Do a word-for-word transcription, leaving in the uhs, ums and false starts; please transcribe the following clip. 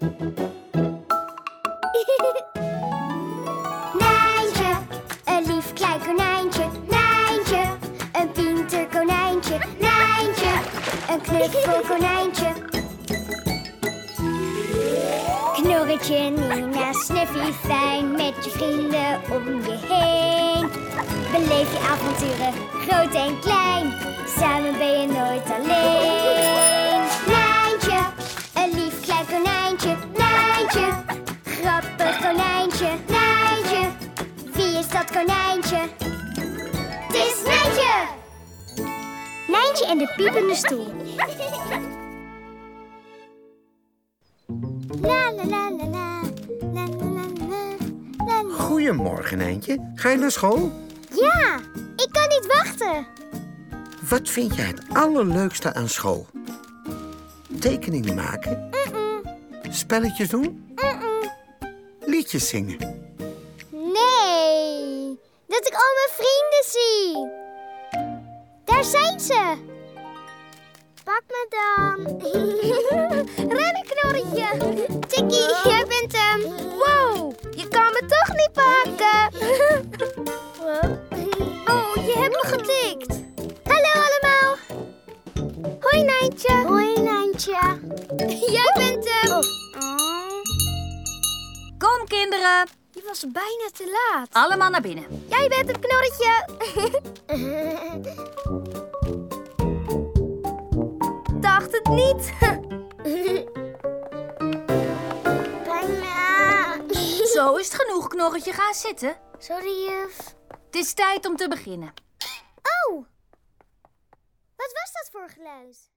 Nijntje, een lief klein konijntje. Nijntje, een pinter konijntje. Nijntje, een knuffel konijntje. Knorretje, Nina, Snuffy, fijn met je vrienden om je heen. Beleef je avonturen, groot en klein. Samen ben je nooit alleen. Nijntje, een lief klein konijntje. Nijntje, grappig konijntje. Nijntje, wie is dat konijntje? Het is Nijntje! Nijntje en de piepende stoel. La la la la la, la la la la, la la. Goedemorgen, Nijntje. Ga je naar school? Ja, ik kan niet wachten. Wat vind jij het allerleukste aan school? Tekeningen maken? Mm-mm. Spelletjes doen? Mm-mm. Liedjes zingen? Nee, dat ik al mijn vrienden zie. Daar zijn ze. Pak me dan. Rennen, Knorretje. Tikkie, jij bent hem. Wow, je kan me toch niet pakken. Oh, je hebt me getikt. Hallo allemaal. Hoi, Nijntje. Hoi, Nijntje. Jij bent hem. Oh. Kom, kinderen. Je was bijna te laat. Allemaal naar binnen. Jij bent hem, Knorretje. Dacht het niet. Bijna. Zo is het genoeg, Knorretje. Ga zitten. Sorry, juf. Het is tijd om te beginnen. Oh. Wat was dat voor geluid?